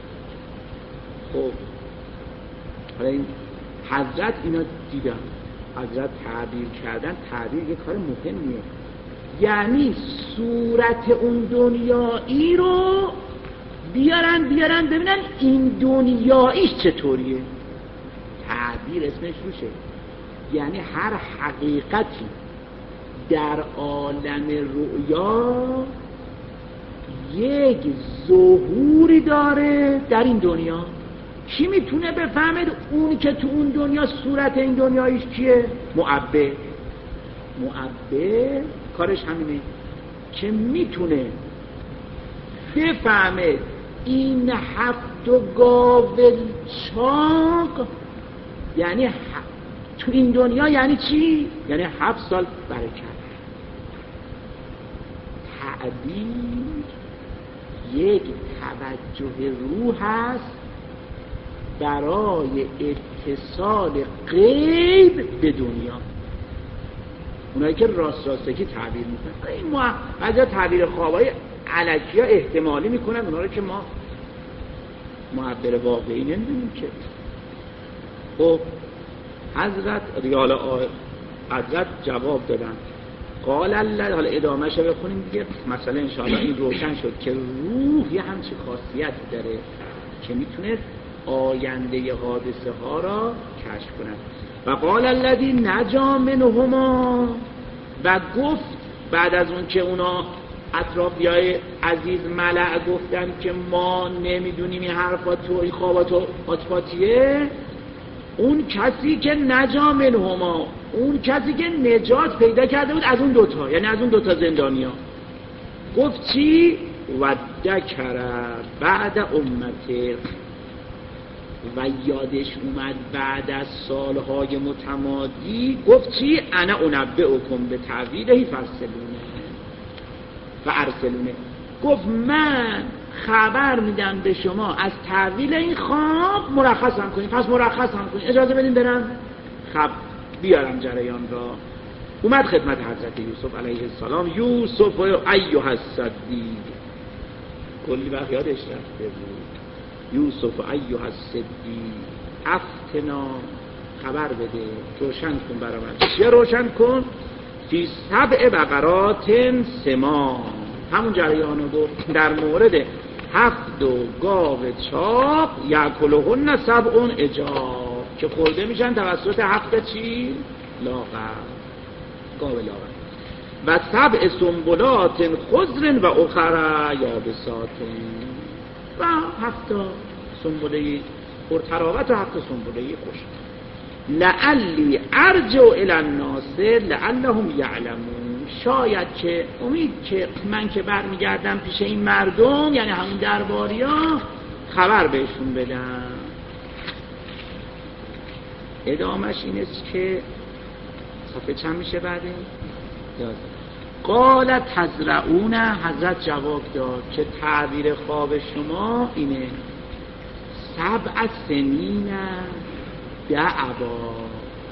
خب حالا این حضرت اینا دیدن، حضرت تعبیر کردن. تعبیر یه کار مهمیه، یعنی صورت اون دنیایی رو بیارن بیارن ببینن این دنیاییش چطوریه. تعبیر اسمش روشه، یعنی هر حقیقتی در عالم رؤیا یک ظهوری داره در این دنیا. کی میتونه بفهمه اون که تو اون دنیا صورت این دنیایش کیه؟ معبر. معبر کارش همینه که میتونه بفهمه این هفت گاو چاق یعنی ه... تو این دنیا یعنی چی؟ یعنی هفت سال برکت. تعبیر یک توجه روح هست برای اتصال غیب به دنیا. اونایی که راست راستگی تعبیر میکنن، این ما بعضی تعبیر خوابای علکی ها احتمالی میکنن، اونا رو که ما معبر واقعی نمیدونیم که. خب حضرت ریال آه حضرت جواب دادن قال الله. حالا ادامهش رو بخونیم دیگه، مثلا انشاءالله این روشن شد که روح یه همچین خاصیت داره که میتونه آینده حادثه ها را کشف کنه. و قال الذی نجا منهما، و گفت بعد از اون که اونا اطرافیای عزیز ملع گفتن که ما نمیدونیم این حرفات و این خوابات و آتفاتیه، اون کسی که نجا منهما، اون کسی که نجات پیدا کرده بود از اون دوتا، یعنی از اون دوتا زندانیا، گفت چی؟ و ذکر بعد امته، و یادش اومد بعد از سالهای متمادی گفت چی؟ انا انبئکم به تعویله فارسلونه و ارسلونه. گفت من خبر میدم به شما از تعویل این خواب، مرخص هم کنید. پس مرخص هم کنید، اجازه بدین برم خب بیارم جریان را. اومد خدمت حضرت یوسف علیه السلام. یوسف ایها الصدیق، کلی وقت یادش رفته بود. یوسف ایها الصدیق افتنا، خبر بده، روشن کن برای من. چیه روشن کن؟ فی سبع بقرات سمان، همون جریان رو گفت در مورد هفت و گاو چاق یاکلهن سبع عجاف که خورده میشن توسط هفت چی؟ لاغر، گاو لاغر. و سبع سنبلات خضر و اخر یابسات، و هفت سنبله پرتراوت و هفت سنبله خشک. لعلی ارجع الی الناس لعلهم یعلمون، شاید که امید که من که برمیگردم پیش این مردم، یعنی همین درباری ها، خبر بهشون بدم. ادامش این است که صفحه چند میشه بعده؟ یازده. قال تزرعون، حضرت جواب داد که تعبیر خواب شما اینه سبع سنین دعوا،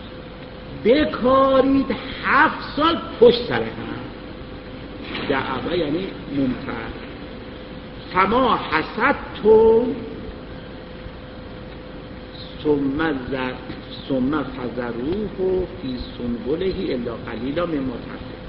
بکارید هفت سال پشت سر هم. دعوا یعنی ممتد. فما حسدتم ثم زر ثم فذروه فی سنبله الا قلیلا مما تأکلون.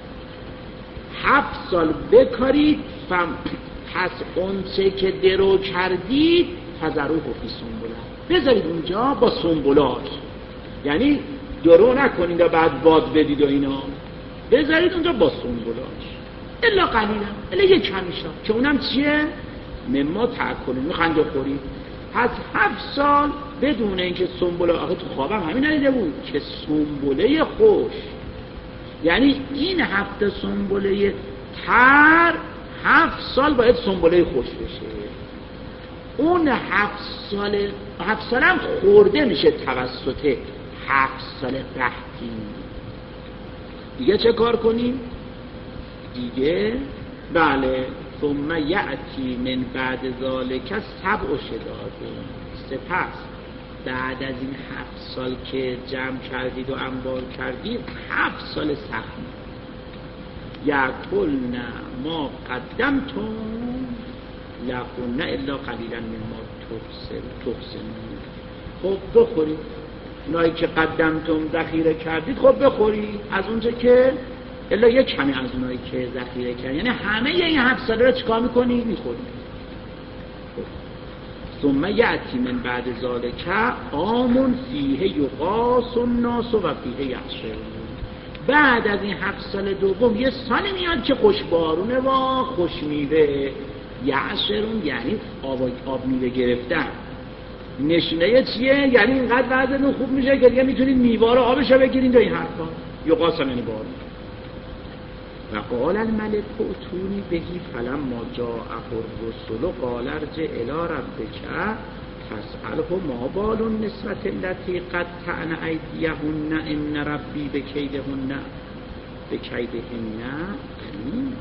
هفت سال بکارید، فم پس اون چه که درو کردید فذروه فی سنبله، بذارید اونجا با سنبلاش، یعنی درو نکنید و بعد باد بدید و اینا، بذارید اونجا با سنبلاش الا قلیلا، الا یک کمیشا که اونم چیه؟ مما تأکلون، میخواین بخورید. پس هفت سال بدون اینکه سنبله، آخه تو خوابم همین ندیده بود که سنبله خوش، یعنی این هفت سنبله تر هفت سال باید سنبله خوش بشه. اون هفت سال هفت سال هم خورده میشه توسط هفت سال قحطی. دیگه چه کار کنیم؟ دیگه بله ثم یأتی من بعد ذالک سبع شداد، سپس بعد از این هفت سال که جمع کردید و انبار کردید هفت سال سخت یأکلن ما قدمتم لهن الا قلیلا مما تحسنون. خب بخورید اونایی که قدمتم ذخیره کردید، خب بخورید از اونجا که الا یک کمی از اونایی که ذخیره کردید، یعنی همه این هفت ساله رو چیکار میکنید؟ میخورید. ثم یأتی من بعد ذالک عام فیه یغاث الناس و فیه یعصرون. بعد از این هفت سال دوم یه سالی میاد که خوشبارونه و خوش میوه. یعصرون یعنی آب, آب میوه گرفتن. نشونه چیه؟ یعنی اینقدر وضعتون خوب میشه که دیگه میتونید میوه رو آبش رو بگیرید و این حرفا. یغاث یعنی بارون. و قال الملك ائتوني به فلما جاءه الرسل قال ارجع الى ربك فاسأله ما بال النسوة التي قطعن أيديهن ان ربي بكيدهن بكيدهن علیم.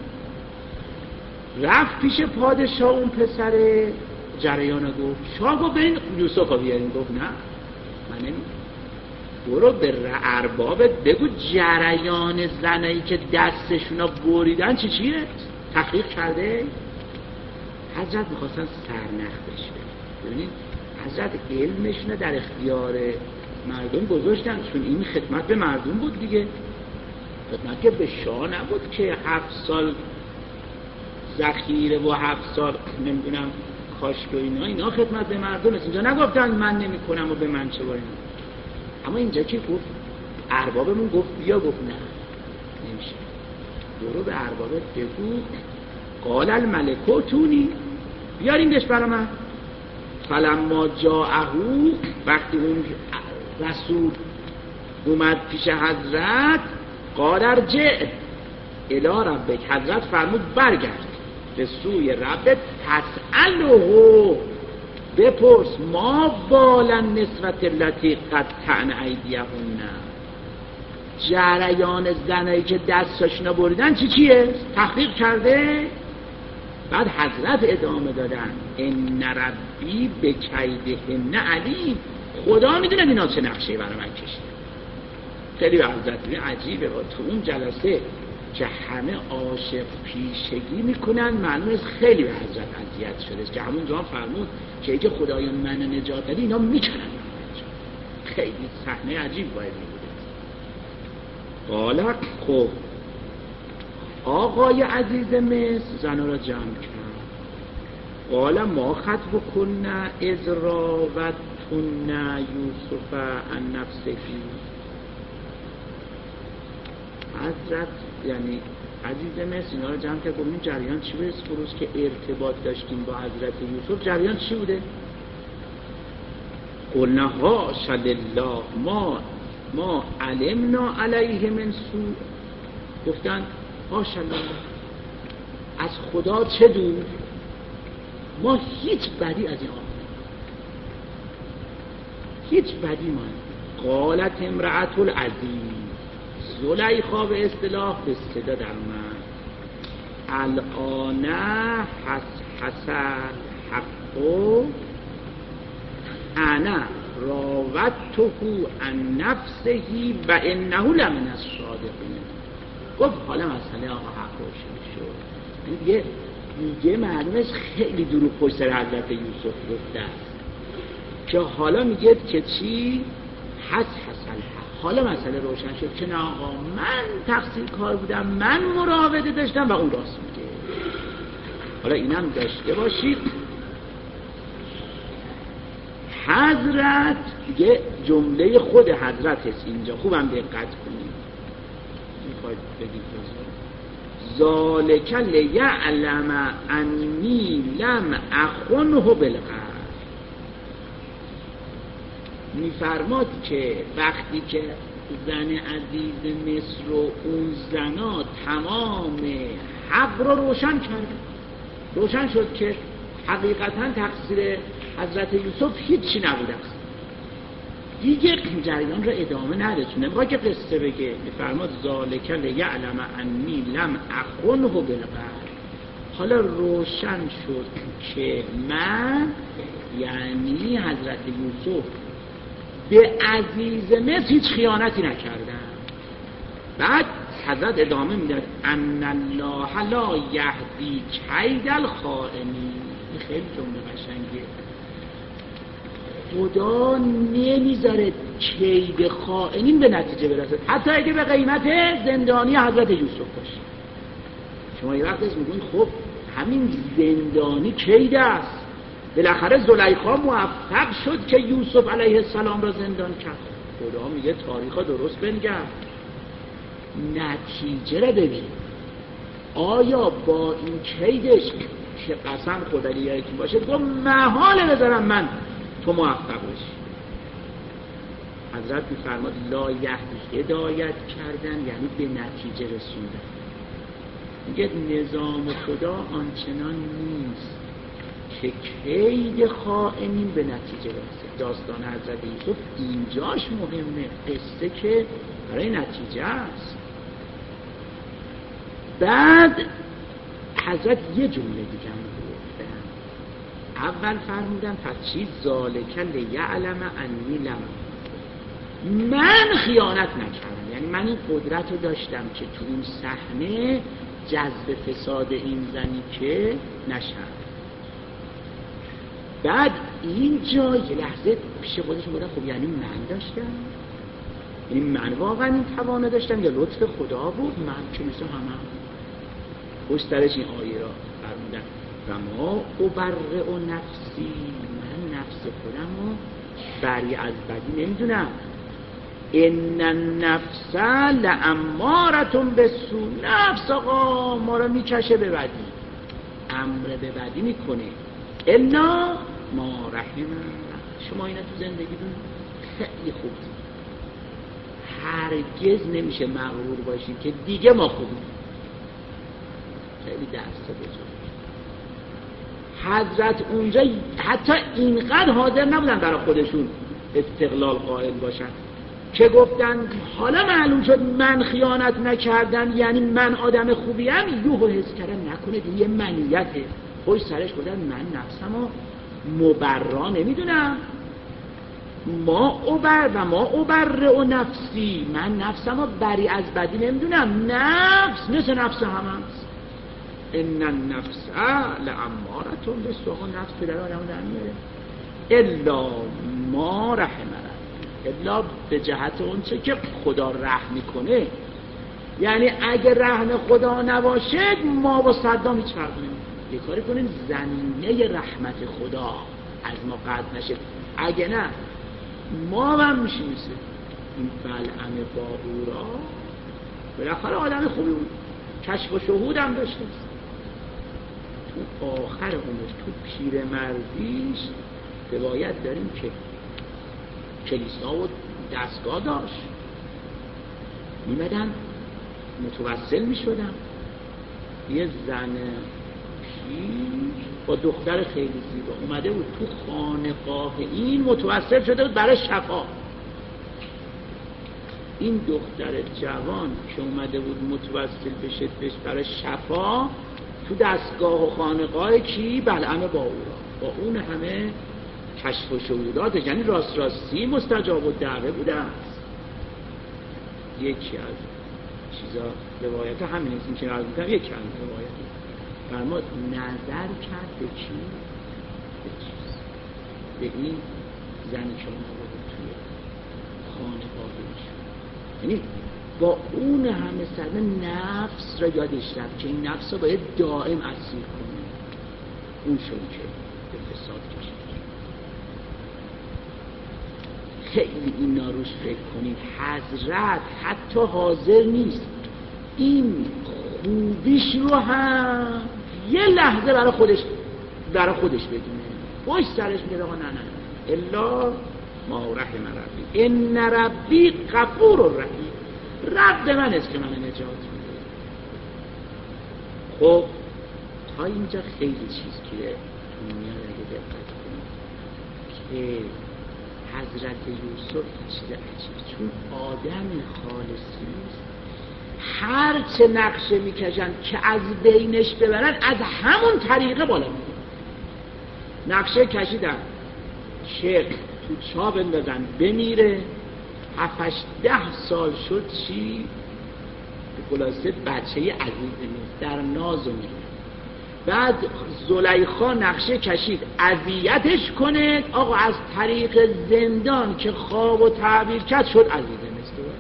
رفت پیش پادشاه اون پسر جریان گفت شاه گفت برین یوسف رو بیارین. گفت نه من نمیدونم، برو به اربابت بگو جریان زنایی که دستشون رو بریدن چی چیه؟ تحقیق کرده؟ حضرت میخواستن سرنخ بشه. ببینید حضرت علمشون در اختیار مردم گذاشتن، چون این خدمت به مردم بود دیگه، خدمت که به شاه نبود که هفت سال ذخیره و هفت سال نمیدونم کاشت و اینا، اینا خدمت به مردم است. اینجا نگفتن من نمی کنم و به من چه باید. اما اینجا که گفت اربابمون گفت بیا، گفت نه نمیشه، برو به اربابت بگو قال الملك ائتوني بیارینش برا من. فلما جاءه، وقتی اون رسول اومد پیش حضرت، قال ارجع الی ربک، حضرت فرمود برگرد به سوی ربت، تسأله بپرس ما بال النسوة التي قطعن ایدیهن، جریان زنایی که دستشون بریدن چی چیه؟ تحقیق کرده؟ بعد حضرت ادامه دادن ان ربی بکیدهن علیم، خدا میدونه اینا چه نقشه برای من کشیده. خیلی به حضرت عجیبه، تو اون جلسه که همه عاشق پیشگی میکنن، معلومه خیلی به حضرت اذیت شده که همون جا فرمود که اگه خدایان من نجات دادی اینا میکنن. خیلی صحنه عجیب باید میبوده. قال خب آقای عزیز مصر زنها را جمع کرد. قال ما خطب کن اذ راودتن یوسف عن نفسه. حضرت یعنی عزیز مصر اینا رو جمع کرد. گفتیم جریان چی بود؟ فروز که ارتباط داشتیم با حضرت یوسف، جریان چی بوده؟ قلنا حاش لله ما ما علمنا علیه من سوء. گفتن حاش لله، از خدا چه دور، ما هیچ بدی از این آمد، هیچ بدی ما. قالت امرأة العزیز، زلیخا به اصطلاح به صدا در اومد الان حس حسن حقو انا راودته عن نفسه و انه لمن الصادقین. گفت حالا مسئله آقا حق روشن شد، دیگه دیگه معلومه خیلی دروغ پشت سر حضرت یوسف گفته است که حالا میگه که چی حس حسن حق. حالا مسئله روشن شد که نه آقا من تقصیر کار بودم، من مراوده داشتم و اون راست میگه. حالا اینم داشته باشید حضرت دیگه جمله خود حضرت است اینجا، خوبم دقت کنید. میخواید بگید ذالک لیعلم انی لم اخنه بالغیب. میفرماد که وقتی که زن عزیز مصر و اون زنا تمام حق رو روشن کرد، روشن شد که حقیقتا تقصیر حضرت یوسف هیچی نبوده است، دیگه جریان رو ادامه نرسونه، نمیخواد که قصه بگه. میفرماد ذالک لیعلم انی لم اخنه بالغیب. حالا روشن شد که من یعنی حضرت یوسف به عزیز مصر هیچ خیانتی نکردم. بعد حضرت ادامه میداد ان الله لا یهدی کید الخائنین. این خیلی جمله قشنگه. خدا نمیذاره کید خائنین به نتیجه برسه، حتی اگه به قیمت زندانی حضرت یوسف باشه. شما یه وقت میگوین خب همین زندانی کید است، بالاخره زلیخا موفق شد که یوسف علیه السلام را زندان کرد. خدا میگه تاریخ درست بنگر، نتیجه را ببین. آیا با این کیدش که قسم خدا لیایتون باشه گفت محاله بذارم من تو موفق باشی. حضرت میفرماد لا یهدی، هدایت کردن یعنی به نتیجه رسوندن. میگه نظام خدا آنچنان نیست که کید خائنین به نتیجه برسه. داستان حضرت یوسف اینجاش مهمه، قصه که برای نتیجه است. بعد حضرت یه جمله دیگه هم گفتن. اول فرمودن پس چی؟ ذالک لیعلم انی لم، من خیانت نکردم، یعنی من این قدرت رو داشتم که تو این صحنه جذب فساد این زنی که نشد. بعد اینجا یه لحظه پیش خودشون بودن خب یعنی من داشتم، یعنی من واقعا این توانه داشتم یا لطف خدا بود؟ من که مثل همه پشترش این آیه را فرمودن و ما ابرئ و نفسی، من نفس خودم رو بری از بدی نمیدونم. ان النفس لامارة بالسوء، نفس آقا ما رو میکشه به بدی، امر به بدی میکنه. الا ما رحم. شما اینا تو زندگیتون خیلی خوب، هرگز نمیشه مغرور باشید که دیگه ما خوبیم. خیلی درس بزرگ. حضرت اونجا حتی اینقدر حاضر نبودن برای خودشون استقلال قائل باشن که گفتن حالا معلوم شد من خیانت نکردم یعنی من آدم خوبیم. یوهو حس کردن نکنه دیگه یه منیته خوش سرش بودن من نفسمو مبرا نمیدونم، ما اوبر و ما اوبر و نفسی، من نفسمو بری از بدی نمیدونم. نفس مثل نفس هم هست. ان النفس لامارة بالسوء، نفس پدر آدمو در میاره. الا ما رحم ربک، الا به جهت اون چه که خدا رحم میکنه. یعنی اگه رحم خدا نباشه ما با صدام هیچ فرق نمیکنه. یه کاری کنیم زمینه رحمت خدا از ما قطع نشه. اگه نه ما هم میشیم مثل این بلعم باهورا. بالاخره آدم خوبی بود، کشف و شهود هم داشته، تو آخر عمرش تو پیر مردیش روایت داریم که کلیسا و دستگاه داشت، میمدن متوسل میشدن. یه زن پیر با دختر خیلی زیبا اومده بود تو خانقاه این متوسل شده بود برای شفا. این دختر جوان که اومده بود متوسل بشه بهش برای شفا تو دستگاه و خانقاه کی؟ بلعم باورا، با اون همه کشف و شهودات، یعنی راست راستی مستجاب و دعوه بوده است. یکی از چیزا روایت همین است، این که عرض می‌کنم یکی از روایت فرمود نظر کرد به چی؟ به چیز به این زنی که اومده بود توی خانقاه ایشون، یعنی با اون همه صدمه نفس را یادش رفت که این نفس را باید دائم اسیر کنه. اون شد که به فساد کشید. خیلی این ناروش فکر کنید. حضرت حتی حاضر نیست این خوبیش رو هم یه لحظه برای خودش برای خودش بدونه. باش سرش میگه آقا نه نه الا ما رحم ربی ان ربی غفور رحیم. رب من است که من نجات میده. خب تا اینجا خیلی چیز که دنیا اگه دقت کنید که حضرت یوسف چیز عجیبه، چون آدم خالصی نیست، هر چه نقشه میکشن که از بینش ببرن از همون طریقه بالا میگن. نقشه کشیدن شیخ تو چا بندازن بمیره، هفتش ده سال شد چی؟ به خلاصه بچه عزیز نیست، در ناز و میره. بعد زلیخا نقشه کشید اذیتش کنه، آقا از طریق زندان که خواب و تعبیر کرد شد عزیزه مثل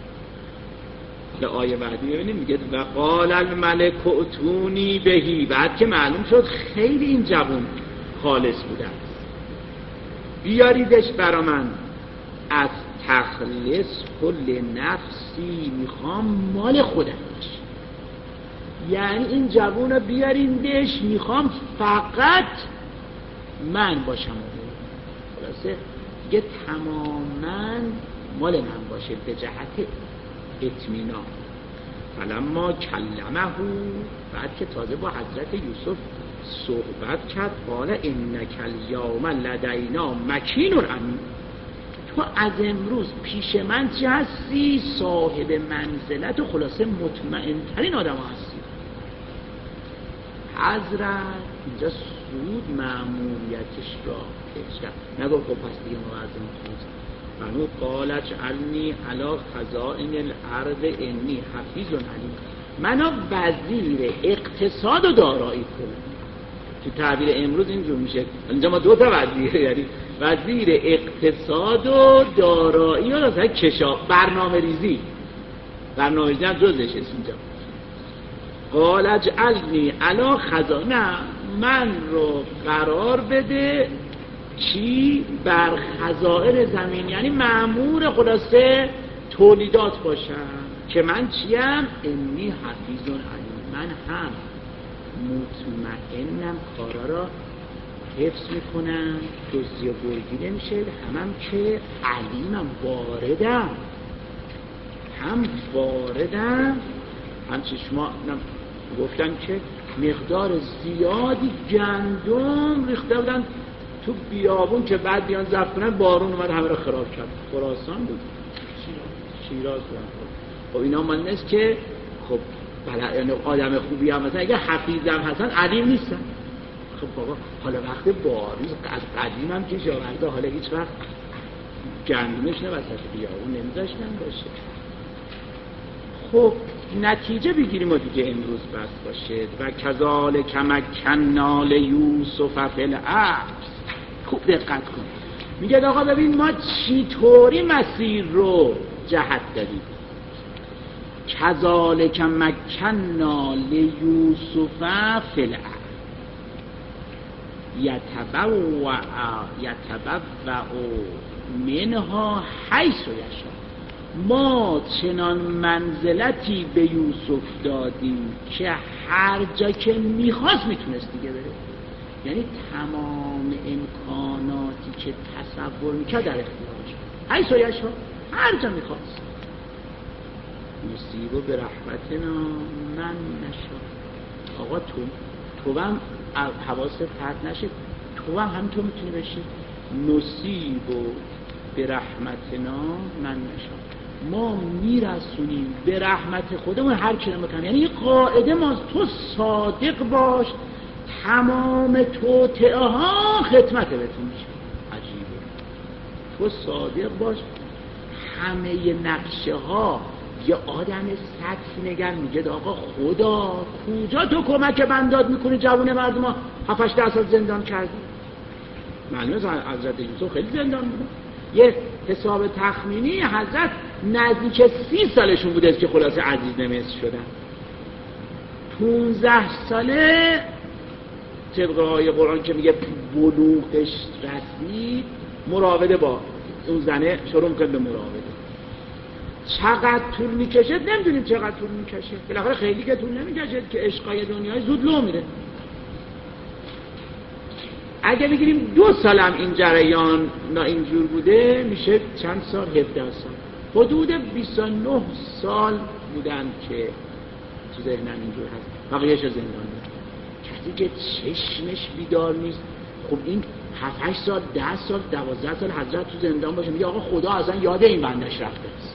آیه بعدی ببینیم میگه و قال الملک اتونی بهی. بعد که معلوم شد خیلی این جوان خالص بوده، بیاریدش برا من، از تخلص کل نفسی میخوام مال خودم باشه. یعنی این جوان رو بیاریندش میخوام فقط من باشم. خلاصه دیگه تماما مال من باشه به جهت اطمینان. فلما کلمه، بعد که تازه با حضرت یوسف صحبت کرد، قال انک الیوم لدینا مکین امین. تو از امروز پیش من چی هستی؟ صاحب منزلت و خلاصه مطمئن ترین آدم هستی. حضرت اینجا سود مأموریتش را پیش نگو خب پس دیگه معظم خود بنو قالت علنی علا خزائن الارض انی حفیظ علیم. منو وزیر اقتصاد و دارایی کنم. تو تعبیر امروز اینجور میشه، اینجا ما دو تا وزیر، یعنی وزیر اقتصاد و دارایی و مثلا کشا برنامه ریزی برنامه ریزی هم جزش است اینجا. قال اجعلنی علی خزائن، من رو قرار بده چی؟ بر خزائن زمین، یعنی مأمور خلاصه تولیدات باشم که من چیم؟ انی حفیظ علیم، من هم مطمئنم کارا را حفظ میکنم، دزدی و گرگی نمیشه، همم که علیمم، واردم، هم واردم. همچه شما گفتن که مقدار زیادی گندم ریخته بودن تو بیابون که بعد بیان ضبط کنن، بارون اومد همه رو خراب کرد. خراسان بود، شیراز بود. خب اینا من نیست که خب بله آدم خوبی هم مثلا اگه حفیظم هستن علیم نیستن. خب بابا حالا وقت بارون از قدیم هم که جاورده، حالا هیچ وقت گندمش نه وسط بیابون نمیذاشتن باشه. خب نتیجه بگیریم و دیگه امروز بس باشه. و کذالک مکننا لیوسف فی الارض. خوب دقت کن، میگه آقا ببین ما چطوری مسیر رو جهت دادیم. کذالک مکننا لیوسف فی الارض یتبوع یتبوع منها حیث یشاء. ما چنان منزلتی به یوسف دادیم که هر جا که میخواست میتونست دیگه بره. یعنی تمام امکاناتی که تصور میکرد در اختیارش، حیث یشاء، هر جا میخواست. نصیب و به رحمتنا من نشاء. آقا تو تو هم حواست پرت نشه، تو هم همینطور میتونی بشی. نصیب و به رحمتنا من نشاء. ما میرسونیم به رحمت خودمون هر چی نمیکنیم. یعنی این قاعده ماست، تو صادق باش تمام توطئه ها خدمت بهتون میشه. عجیبه، تو صادق باش همه نقشه ها. یه آدم سطحی نگر میگه آقا خدا کجا تو کمک بندات میکنی جوون مردم ها هفت هشت ده سال زندان کردی؟ معلومه حضرت یوسف خیلی زندان بود. یه حساب تخمینی حضرت نزدیک سی سالشون بوده که خلاصه عزیز مصر شدن. پونزده ساله طبق آیه قرآن که میگه بلوغش رسید مراوده با اون زنه شروع میکنه به مراوده. چقدر طول میکشه نمیدونیم، چقدر طول میکشه. بالاخره خیلی که طول نمیکشه که عشقای دنیای زود لو میره. اگه بگیریم دو سالم این جریان نا اینجور بوده میشه چند سال؟ هفده سال. حدود بیست و نه سال بودن که تو ذهنم اینجور هست. بقیه‌اش زندان بود. کسی که چشمش بیدار نیست، خب این هفت هشت سال ده سال دوازده سال حضرت تو زندان باشه میگه آقا خدا اصلا یاد این بندش رفته است.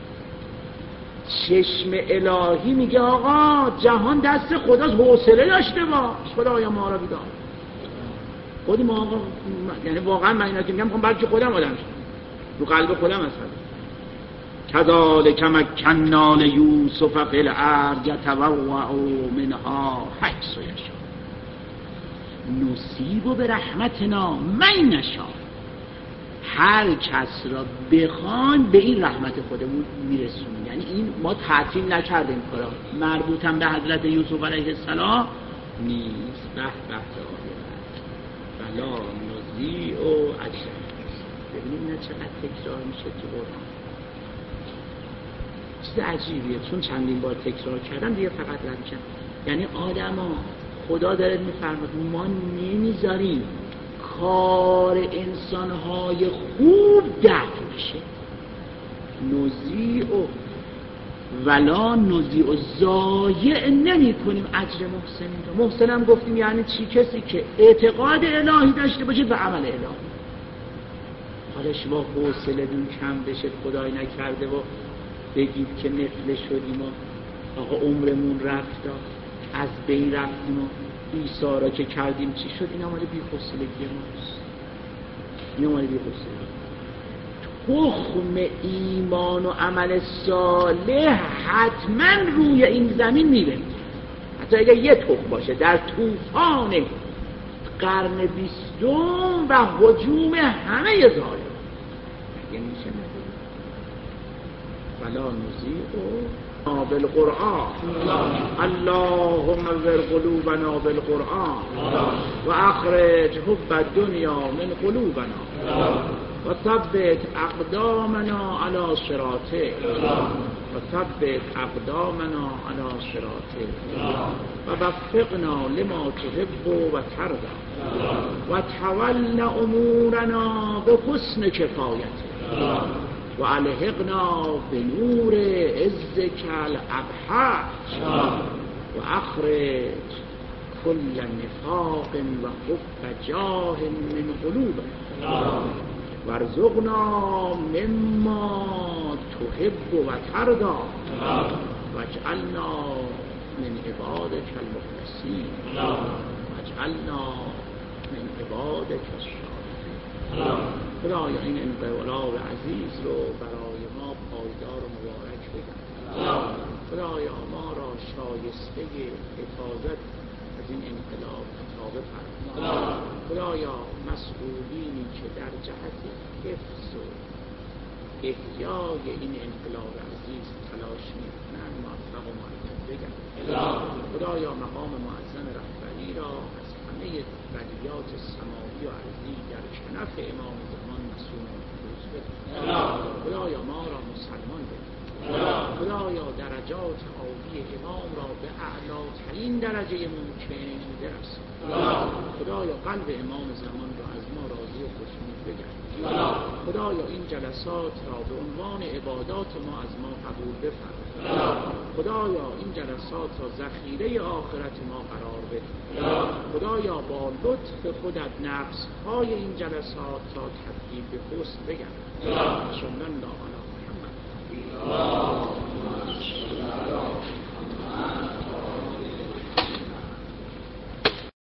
چشم الهی میگه آقا جهان دست خداست، حوصله داشته باش، خدایا ما را بیدار. خودی ما آقا یعنی واقعا من اینا که میگم میخوام بلکه خودم آدم شد رو قلب خودم اصلا. کذالک مکننا لیوسف فی الارض یتبوأ منها حیث یشاء نصیب برحمتنا من نشاء. هر کس را بخوان به این رحمت خودمون میرسونیم. یعنی این ما تعطیل نکردیم، کارا مربوطم به حضرت یوسف علیه السلام نیست. به به بلا نزیع و عجب. ببینیم نه چقدر تکرار میشه تو قرآن. چیز عجیبیه، چون چندین بار تکرار کردم دیگه فقط رد کردم. یعنی آدم ها خدا داره میفرماد ما نمیذاریم کار انسانهای خوب دفع بشه. نزیع و ولا نزیع و ضایع نمی کنیم اجر محسنین رو. محسن هم گفتیم یعنی چی؟ کسی که اعتقاد الهی داشته باشه و عمل الهی. حالش با حوصله دون کم بشه خدای نکرده و بگید که نفله شدیم و آقا عمرمون رفت از بین رفتیم و ایسا را که کردیم چی شد؟ این آماده بی حوصلگی ماست. این آماده بی حوصلگی. تخم ایمان و عمل صالح حتما روی این زمین میره. حتی اگر یه تخم باشه در طوفان قرن بیستم و هجوم همه ظالم یعنی میشه نبود. ولا نزیع بالقرآن اللهم ور قلوبنا بالقرآن و اخرج حب الدنیا من قلوبنا و ثبت اقدامنا علی صراطک و ثبت اقدامنا علی صراطک و وفقنا لما تحب و ترضى و تولنا امورنا بحسن کفایتک و الحقنا بنور عزک الابهج و اخرج كل نفاق و حب جاه من قلوبنا وارزقنا مما تحب و ترضى واجعلنا من عبادك المخلصين واجعلنا من عبادك الصالحين. خدایا این انقلاب عزیز رو برای ما پایدار و مبارک بگم. خدایا ما را شایسته حفاظت از این انقلاب عطا فرما. خدایا مسئولینی که در جهت حفظ و احیای این انقلاب عزیز تلاش می‌کنند موفق و معطل بگم. خدایا مقام معظم رهبری را از همه بلیات سماوی و ارضی در کنف امام زمان مسئول و محفوظ بده. خدایا ما را مسلمان بده. خدایا درجات عالی امام را به اعلاترین درجه ممکن برسان. خدایا قلب امام زمان را از ما راضی و خوشنود بگرد. خدایا این جلسات را به عنوان عبادات ما از ما قبول بفرما. خدایا این جلسات را ذخیره آخرت ما قرار بده. خدایا با لطف خودت نفس های این جلسات را تبدیل به حسن بگرد. صلی الله علی محمد. الله